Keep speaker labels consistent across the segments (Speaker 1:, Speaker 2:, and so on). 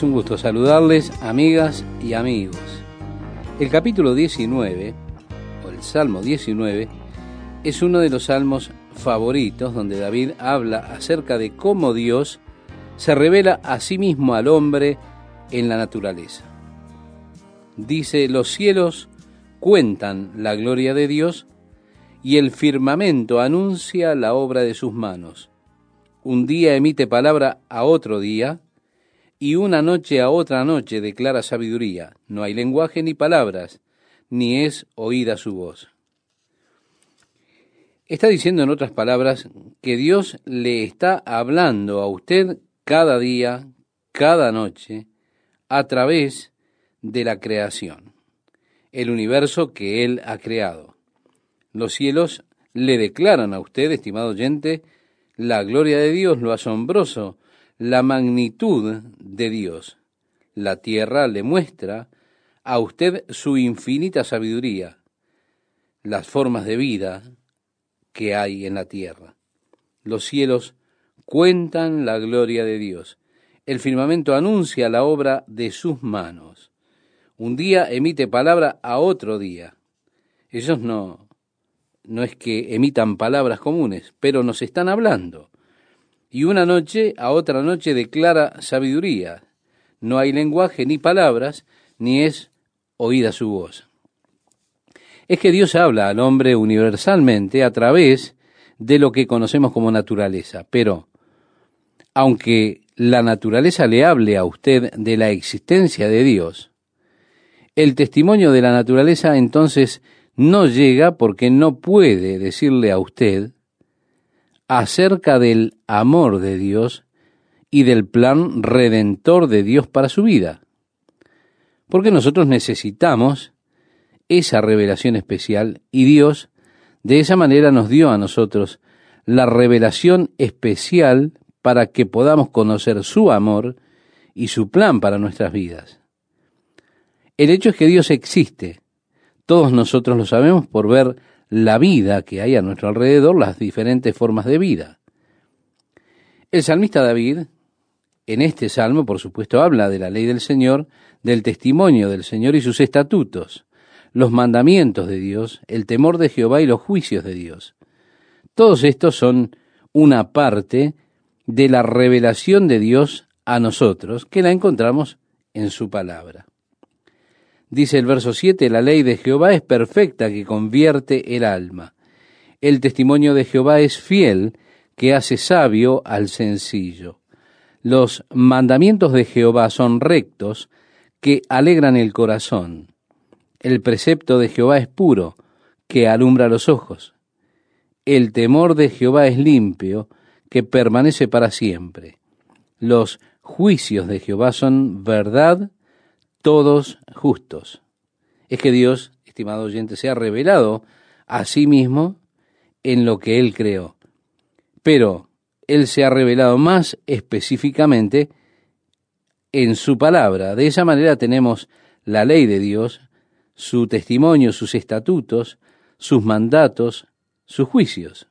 Speaker 1: un gusto saludarles, amigas y amigos. El capítulo 19, o el Salmo 19, es uno de los salmos favoritos donde David habla acerca de cómo Dios se revela a sí mismo al hombre en la naturaleza. Dice: los cielos cuentan la gloria de Dios y el firmamento anuncia la obra de sus manos. Un día emite palabra a otro día, y una noche a otra noche declara sabiduría. No hay lenguaje ni palabras, ni es oída su voz. Está diciendo, en otras palabras, que Dios le está hablando a usted cada día, cada noche, a través de la creación, el universo que Él ha creado. Los cielos le declaran a usted, estimado oyente, la gloria de Dios, lo asombroso, la magnitud de Dios. La tierra le muestra a usted su infinita sabiduría, las formas de vida que hay en la tierra. Los cielos cuentan la gloria de Dios. El firmamento anuncia la obra de sus manos. Un día emite palabra a otro día. Ellos no es que emitan palabras comunes, pero nos están hablando. Y una noche a otra noche declara sabiduría. No hay lenguaje ni palabras, ni es oída su voz. Es que Dios habla al hombre universalmente a través de lo que conocemos como naturaleza. Pero, aunque la naturaleza le hable a usted de la existencia de Dios, el testimonio de la naturaleza entonces no llega porque no puede decirle a usted acerca del amor de Dios y del plan redentor de Dios para su vida. Porque nosotros necesitamos esa revelación especial, y Dios de esa manera nos dio a nosotros la revelación especial para que podamos conocer su amor y su plan para nuestras vidas. El hecho es que Dios existe. Todos nosotros lo sabemos por ver la vida que hay a nuestro alrededor, las diferentes formas de vida. El salmista David, en este salmo, por supuesto, habla de la ley del Señor, del testimonio del Señor y sus estatutos, los mandamientos de Dios, el temor de Jehová y los juicios de Dios. Todos estos son una parte de la revelación de Dios a nosotros, que la encontramos en su palabra. Dice el verso 7, la ley de Jehová es perfecta, que convierte el alma. El testimonio de Jehová es fiel, que hace sabio al sencillo. Los mandamientos de Jehová son rectos, que alegran el corazón. El precepto de Jehová es puro, que alumbra los ojos. El temor de Jehová es limpio, que permanece para siempre. Los juicios de Jehová son verdad, todos justos. Es que Dios, estimado oyente, se ha revelado a sí mismo en lo que Él creó. Pero Él se ha revelado más específicamente en su palabra. De esa manera tenemos la ley de Dios, su testimonio, sus estatutos, sus mandatos, sus juicios,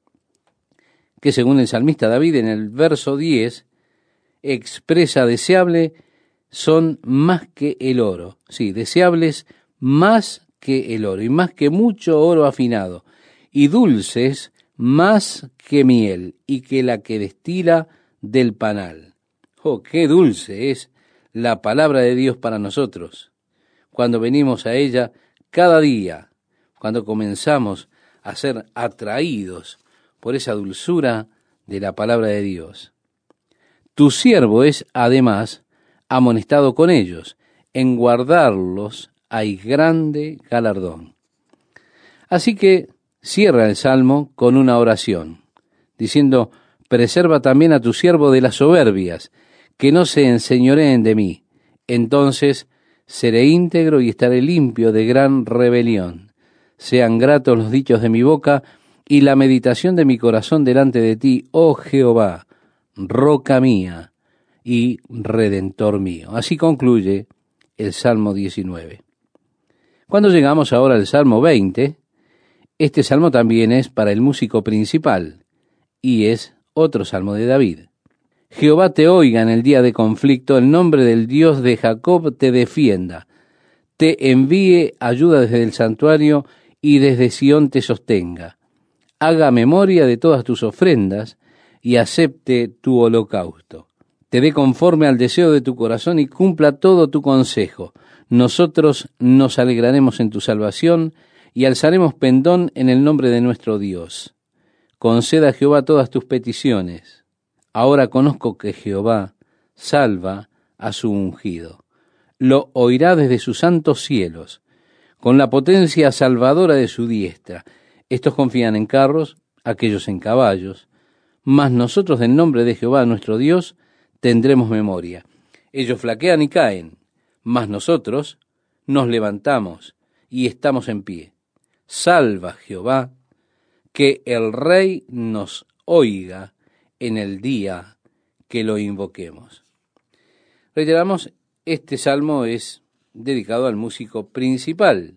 Speaker 1: que según el salmista David en el verso 10 expresa deseable son más que el oro, sí, deseables más que el oro, y más que mucho oro afinado, y dulces más que miel, y que la que destila del panal. ¡Oh, qué dulce es la palabra de Dios para nosotros! Cuando venimos a ella cada día, cuando comenzamos a ser atraídos por esa dulzura de la palabra de Dios. Tu siervo es, además, amonestado con ellos, en guardarlos hay grande galardón. Así que cierra el Salmo con una oración, diciendo: preserva también a tu siervo de las soberbias, que no se enseñoreen de mí. Entonces seré íntegro y estaré limpio de gran rebelión. Sean gratos los dichos de mi boca y la meditación de mi corazón delante de ti, oh Jehová, roca mía y redentor mío. Así concluye el Salmo 19. Cuando llegamos ahora al Salmo 20, este salmo también es para el músico principal y es otro salmo de David. Jehová te oiga en el día de conflicto, el nombre del Dios de Jacob te defienda, te envíe ayuda desde el santuario y desde Sión te sostenga. Haga memoria de todas tus ofrendas y acepte tu holocausto. Te dé conforme al deseo de tu corazón y cumpla todo tu consejo. Nosotros nos alegraremos en tu salvación y alzaremos pendón en el nombre de nuestro Dios. Conceda a Jehová todas tus peticiones. Ahora conozco que Jehová salva a su ungido. Lo oirá desde sus santos cielos, con la potencia salvadora de su diestra. Estos confían en carros, aquellos en caballos, mas nosotros del nombre de Jehová nuestro Dios tendremos memoria. Ellos flaquean y caen, mas nosotros nos levantamos y estamos en pie. Salva Jehová, que el Rey nos oiga en el día que lo invoquemos. Reiteramos, este salmo es dedicado al músico principal,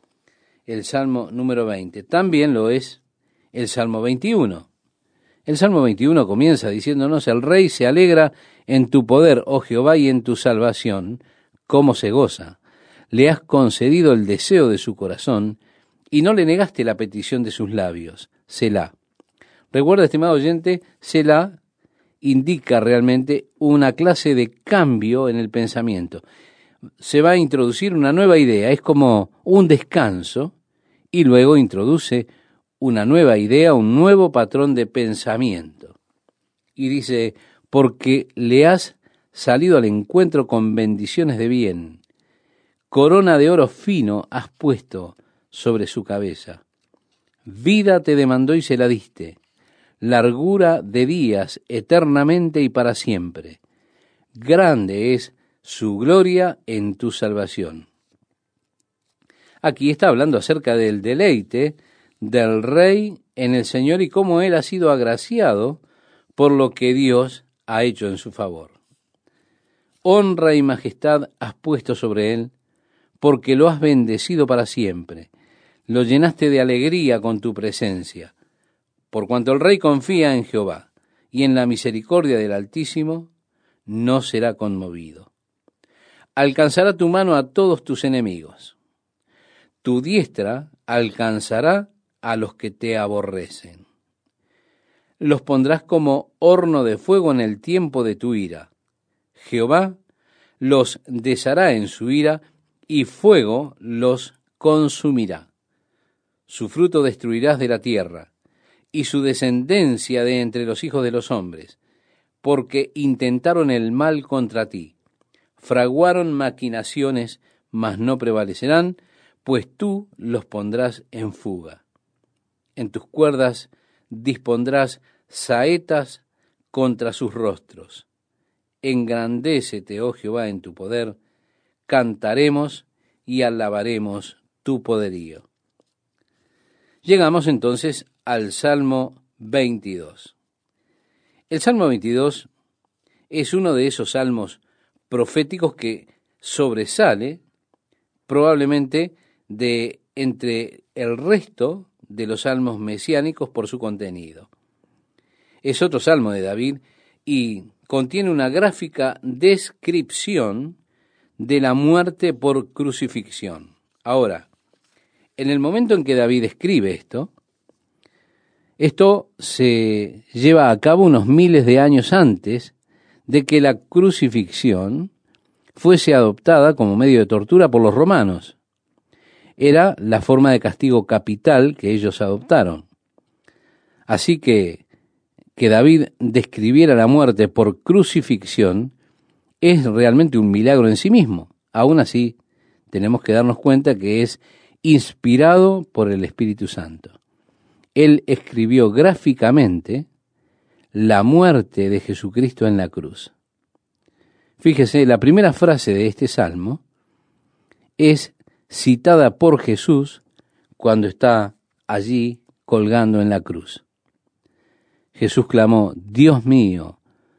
Speaker 1: el Salmo número 20. También lo es el Salmo 21. El Salmo 21 comienza diciéndonos: el Rey se alegra en tu poder, oh Jehová, y en tu salvación, cómo se goza. Le has concedido el deseo de su corazón, y no le negaste la petición de sus labios. Selah. Recuerda, estimado oyente, Selah indica realmente una clase de cambio en el pensamiento. Se va a introducir una nueva idea, es como un descanso, y luego introduce una nueva idea, un nuevo patrón de pensamiento. Y dice: porque le has salido al encuentro con bendiciones de bien, corona de oro fino has puesto sobre su cabeza. Vida te demandó y se la diste, largura de días eternamente y para siempre. Grande es su gloria en tu salvación. Aquí está hablando acerca del deleite del Rey en el Señor y cómo él ha sido agraciado por lo que Dios ha hecho en su favor. Honra y majestad has puesto sobre él, porque lo has bendecido para siempre. Lo llenaste de alegría con tu presencia. Por cuanto el Rey confía en Jehová y en la misericordia del Altísimo, no será conmovido. Alcanzará tu mano a todos tus enemigos. Tu diestra alcanzará a los que te aborrecen. Los pondrás como horno de fuego en el tiempo de tu ira. Jehová los deshará en su ira, y fuego los consumirá. Su fruto destruirás de la tierra, y su descendencia de entre los hijos de los hombres, porque intentaron el mal contra ti. Fraguaron maquinaciones, mas no prevalecerán, pues tú los pondrás en fuga. En tus cuerdas dispondrás saetas contra sus rostros. Engrandécete, oh Jehová, en tu poder, cantaremos y alabaremos tu poderío. Llegamos entonces al Salmo 22. El Salmo 22 es uno de esos salmos proféticos que sobresale probablemente de entre el resto de los salmos mesiánicos por su contenido. Es otro salmo de David y contiene una gráfica descripción de la muerte por crucifixión. Ahora, en el momento en que David escribe esto se lleva a cabo unos miles de años antes de que la crucifixión fuese adoptada como medio de tortura por los romanos. Era la forma de castigo capital que ellos adoptaron. Así que David describiera la muerte por crucifixión es realmente un milagro en sí mismo. Aún así, tenemos que darnos cuenta que es inspirado por el Espíritu Santo. Él escribió gráficamente la muerte de Jesucristo en la cruz. Fíjese, la primera frase de este salmo es citada por Jesús cuando está allí colgando en la cruz. Jesús clamó: Dios mío,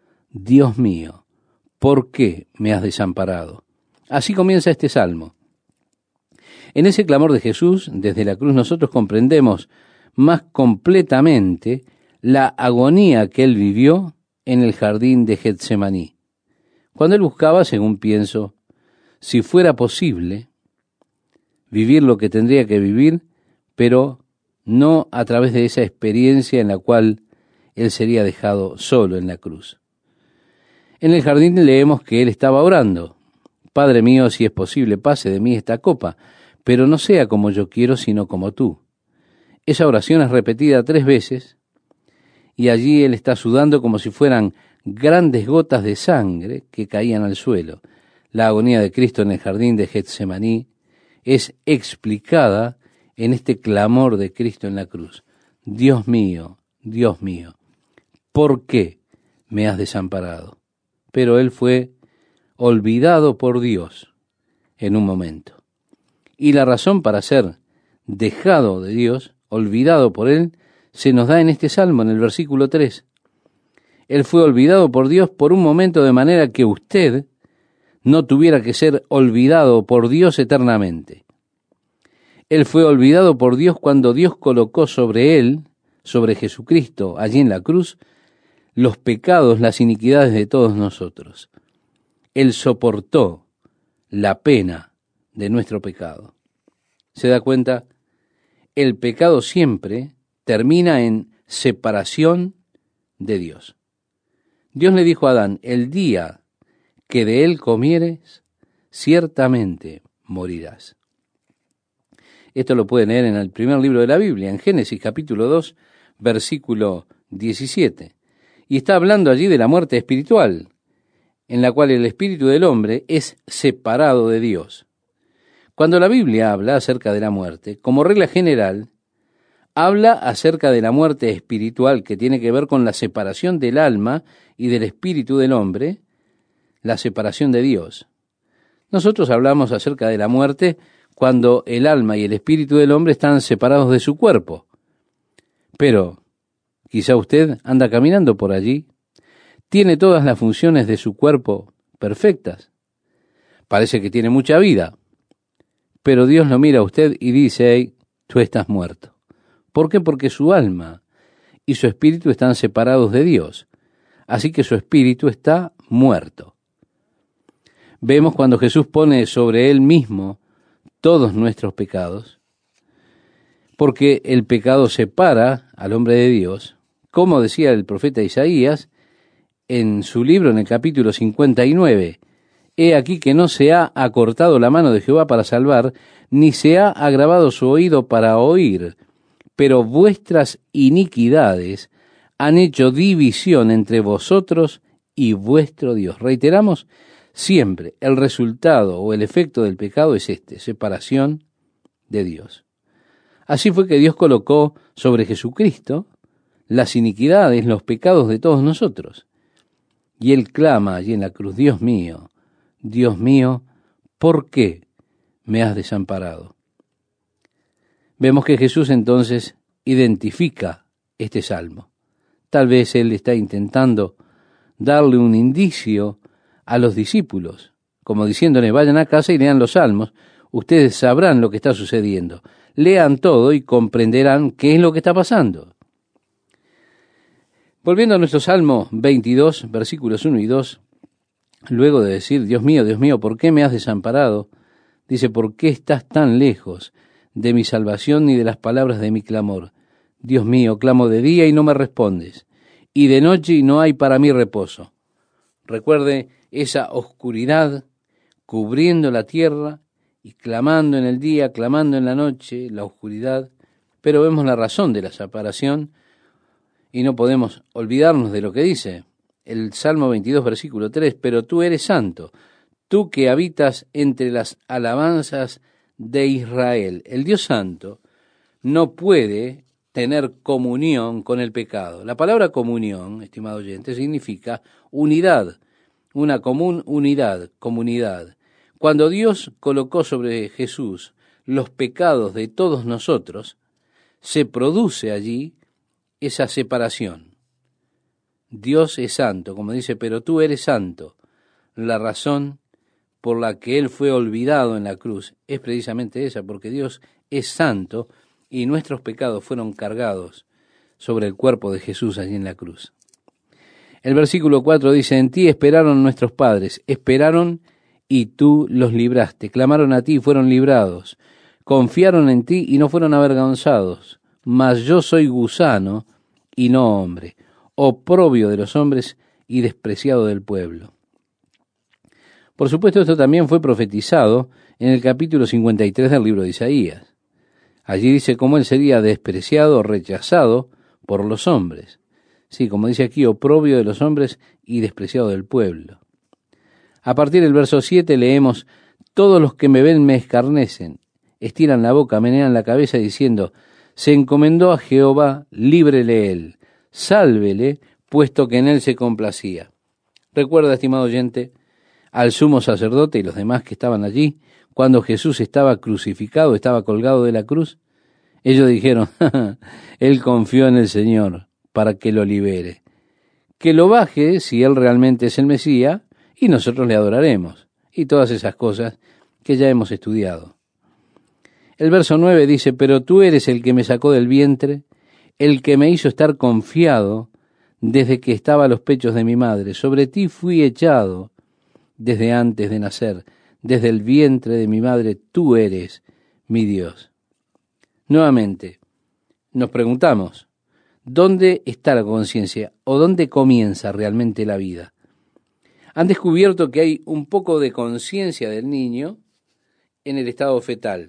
Speaker 1: ¿por qué me has desamparado? Así comienza este salmo. En ese clamor de Jesús, desde la cruz, nosotros comprendemos más completamente la agonía que él vivió en el jardín de Getsemaní, cuando él buscaba, según pienso, si fuera posible, vivir lo que tendría que vivir, pero no a través de esa experiencia en la cual él sería dejado solo en la cruz. En el jardín leemos que él estaba orando: Padre mío, si es posible, pase de mí esta copa, pero no sea como yo quiero, sino como tú. Esa oración es repetida 3 veces, y allí él está sudando como si fueran grandes gotas de sangre que caían al suelo. La agonía de Cristo en el jardín de Getsemaní es explicada en este clamor de Cristo en la cruz: Dios mío, ¿por qué me has desamparado? Pero él fue olvidado por Dios en un momento. Y la razón para ser dejado de Dios, olvidado por él, se nos da en este salmo, en el versículo 3. Él fue olvidado por Dios por un momento, de manera que usted no tuviera que ser olvidado por Dios eternamente. Él fue olvidado por Dios cuando Dios colocó sobre él, sobre Jesucristo, allí en la cruz, los pecados, las iniquidades de todos nosotros. Él soportó la pena de nuestro pecado. ¿Se da cuenta? El pecado siempre termina en separación de Dios. Dios le dijo a Adán: el día que de él comieres, ciertamente morirás. Esto lo pueden leer en el primer libro de la Biblia, en Génesis capítulo 2, versículo 17. Y está hablando allí de la muerte espiritual, en la cual el espíritu del hombre es separado de Dios. Cuando la Biblia habla acerca de la muerte, como regla general, habla acerca de la muerte espiritual, que tiene que ver con la separación del alma y del espíritu del hombre, la separación de Dios. Nosotros hablamos acerca de la muerte cuando el alma y el espíritu del hombre están separados de su cuerpo. Pero quizá usted anda caminando por allí, tiene todas las funciones de su cuerpo perfectas, parece que tiene mucha vida, pero Dios lo mira a usted y dice: hey, tú estás muerto. ¿Por qué? Porque su alma y su espíritu están separados de Dios, así que su espíritu está muerto. Vemos cuando Jesús pone sobre él mismo todos nuestros pecados, porque el pecado separa al hombre de Dios, como decía el profeta Isaías en su libro, en el capítulo 59, he aquí que no se ha acortado la mano de Jehová para salvar, ni se ha agravado su oído para oír, pero vuestras iniquidades han hecho división entre vosotros y vuestro Dios. Reiteramos, siempre el resultado o el efecto del pecado es separación de Dios. Así fue que Dios colocó sobre Jesucristo las iniquidades, los pecados de todos nosotros. Y él clama allí en la cruz: Dios mío, ¿por qué me has desamparado? Vemos que Jesús entonces identifica este salmo. Tal vez él está intentando darle un indicio a los discípulos, como diciéndole: vayan a casa y lean los salmos, ustedes sabrán lo que está sucediendo. Lean todo y comprenderán qué es lo que está pasando. Volviendo a nuestro Salmo 22, versículos 1 y 2, luego de decir: Dios mío, ¿por qué me has desamparado?, dice: ¿por qué estás tan lejos de mi salvación ni de las palabras de mi clamor? Dios mío, clamo de día y no me respondes, y de noche y no hay para mí reposo. Recuerde esa oscuridad cubriendo la tierra y clamando en el día, clamando en la noche, la oscuridad. Pero vemos la razón de la separación y no podemos olvidarnos de lo que dice el Salmo 22, versículo 3, pero tú eres santo, tú que habitas entre las alabanzas de Israel. El Dios santo no puede tener comunión con el pecado. La palabra comunión, estimado oyente, significa unidad, una común unidad, comunidad. Cuando Dios colocó sobre Jesús los pecados de todos nosotros, se produce allí esa separación. Dios es santo, como dice, pero tú eres santo. La razón por la que Él fue olvidado en la cruz es precisamente esa, porque Dios es santo y nuestros pecados fueron cargados sobre el cuerpo de Jesús allí en la cruz. El versículo 4 dice, en ti esperaron nuestros padres, esperaron y tú los libraste, clamaron a ti y fueron librados, confiaron en ti y no fueron avergonzados, mas yo soy gusano y no hombre, oprobio de los hombres y despreciado del pueblo. Por supuesto, esto también fue profetizado en el capítulo 53 del libro de Isaías. Allí dice cómo él sería despreciado, rechazado por los hombres. Sí, como dice aquí, oprobio de los hombres y despreciado del pueblo. A partir del verso 7 leemos, todos los que me ven me escarnecen, estiran la boca, menean la cabeza diciendo, se encomendó a Jehová, líbrele él, sálvele, puesto que en él se complacía. Recuerda, estimado oyente, al sumo sacerdote y los demás que estaban allí, cuando Jesús estaba crucificado, estaba colgado de la cruz, ellos dijeron, él confió en el Señor para que lo libere, que lo baje si él realmente es el Mesías y nosotros le adoraremos, y todas esas cosas que ya hemos estudiado. El verso 9 dice, pero tú eres el que me sacó del vientre, el que me hizo estar confiado desde que estaba a los pechos de mi madre, sobre ti fui echado desde antes de nacer, desde el vientre de mi madre, tú eres mi Dios. Nuevamente, nos preguntamos, ¿dónde está la conciencia o dónde comienza realmente la vida? Han descubierto que hay un poco de conciencia del niño en el estado fetal.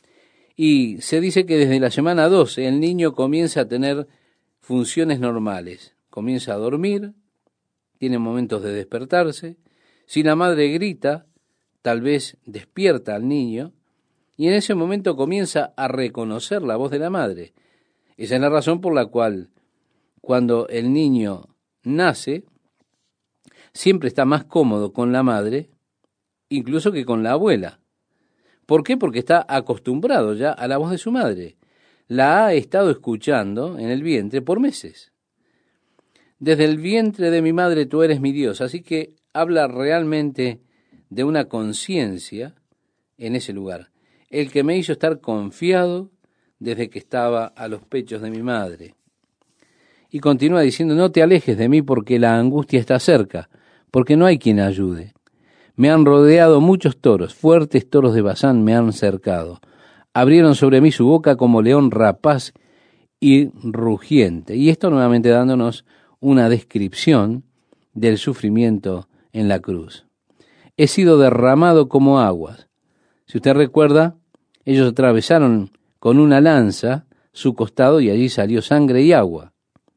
Speaker 1: Y se dice que desde la semana 12 el niño comienza a tener funciones normales. Comienza a dormir, tiene momentos de despertarse. Si la madre grita, tal vez despierta al niño, y en ese momento comienza a reconocer la voz de la madre. Esa es la razón por la cual cuando el niño nace, siempre está más cómodo con la madre, incluso que con la abuela. ¿Por qué? Porque está acostumbrado ya a la voz de su madre. La ha estado escuchando en el vientre por meses. Desde el vientre de mi madre tú eres mi Dios. Así que habla realmente de una conciencia en ese lugar. El que me hizo estar confiado desde que estaba a los pechos de mi madre. Y continúa diciendo, no te alejes de mí porque la angustia está cerca, porque no hay quien ayude. Me han rodeado muchos toros, fuertes toros de Basán me han cercado. Abrieron sobre mí su boca como león rapaz y rugiente. Y esto nuevamente dándonos una descripción del sufrimiento en la cruz. He sido derramado como aguas. Si usted recuerda, ellos atravesaron con una lanza su costado y allí salió sangre y agua.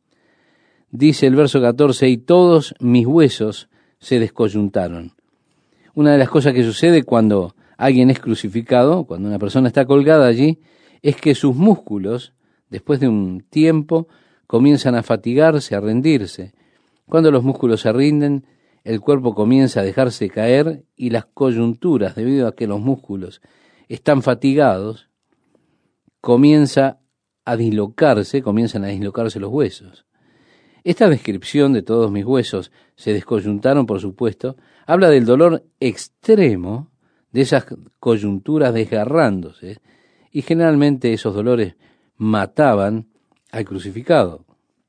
Speaker 1: Dice el verso 14, y todos mis huesos se descoyuntaron. Una de las cosas que sucede cuando alguien es crucificado, cuando una persona está colgada allí, es que sus músculos, después de un tiempo, comienzan a fatigarse, a rendirse. Cuando los músculos se rinden, el cuerpo comienza a dejarse caer y las coyunturas, debido a que los músculos están fatigados, comienzan a dislocarse los huesos. Esta descripción de todos mis huesos se descoyuntaron, por supuesto, habla del dolor extremo de esas coyunturas desgarrándose, y generalmente esos dolores mataban al crucificado.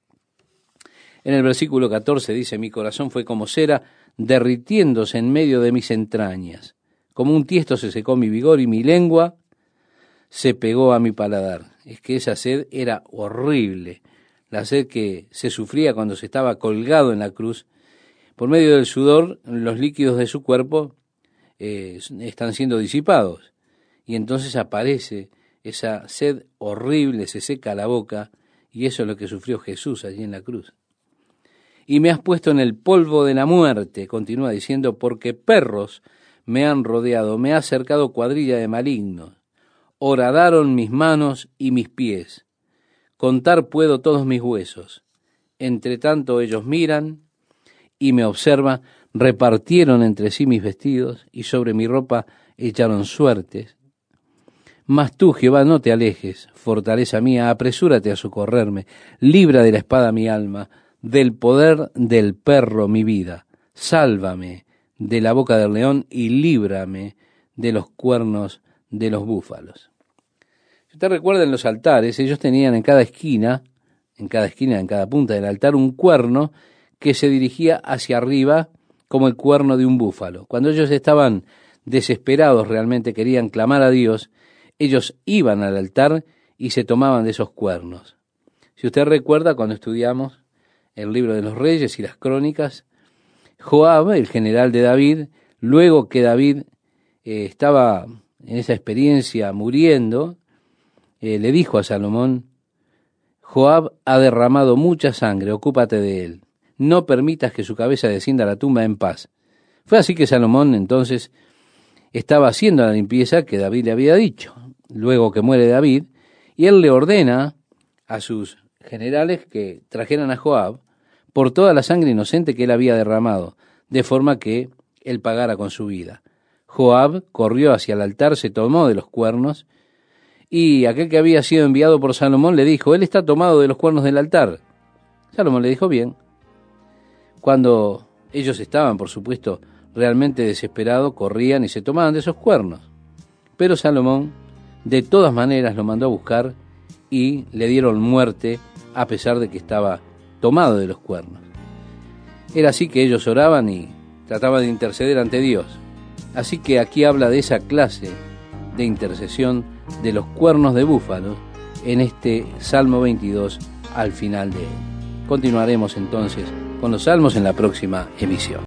Speaker 1: En el versículo 14 dice, mi corazón fue como cera derritiéndose en medio de mis entrañas. Como un tiesto se secó mi vigor y mi lengua se pegó a mi paladar. Es que esa sed era horrible, la sed que se sufría cuando se estaba colgado en la cruz. Por medio del sudor, los líquidos de su cuerpo están siendo disipados. Y entonces aparece esa sed horrible, se seca la boca, y eso es lo que sufrió Jesús allí en la cruz. Y me has puesto en el polvo de la muerte, continúa diciendo, porque perros me han rodeado, me ha cercado cuadrilla de malignos. Horadaron mis manos y mis pies. Contar puedo todos mis huesos. Entre tanto ellos miran y me observan, repartieron entre sí mis vestidos y sobre mi ropa echaron suertes. Mas tú, Jehová, no te alejes, fortaleza mía, apresúrate a socorrerme, libra de la espada mi alma, del poder del perro mi vida, sálvame de la boca del león y líbrame de los cuernos de los búfalos. Si usted recuerda, en los altares, ellos tenían en cada punta del altar un cuerno que se dirigía hacia arriba como el cuerno de un búfalo. Cuando ellos estaban desesperados, realmente querían clamar a Dios, ellos iban al altar y se tomaban de esos cuernos. Si usted recuerda, cuando estudiamos el libro de los Reyes y las Crónicas, Joab, el general de David, luego que David estaba en esa experiencia muriendo, le dijo a Salomón: Joab ha derramado mucha sangre, ocúpate de él. No permitas que su cabeza descienda a la tumba en paz. Fue así que Salomón entonces estaba haciendo la limpieza que David le había dicho. Luego que muere David, y él le ordena a sus generales que trajeran a Joab por toda la sangre inocente que él había derramado, de forma que él pagara con su vida. Joab corrió hacia el altar, se tomó de los cuernos, y aquel que había sido enviado por Salomón le dijo: él está tomado de los cuernos del altar. Salomón le dijo: bien. Cuando ellos estaban, por supuesto, realmente desesperados, corrían y se tomaban de esos cuernos. Pero Salomón, de todas maneras, lo mandó a buscar y le dieron muerte, a pesar de que estaba tomado de los cuernos. Era así que ellos oraban y trataban de interceder ante Dios. Así que aquí habla de esa clase de intercesión de los cuernos de búfalo en este Salmo 22 al final de él. Continuaremos entonces con los salmos en la próxima emisión.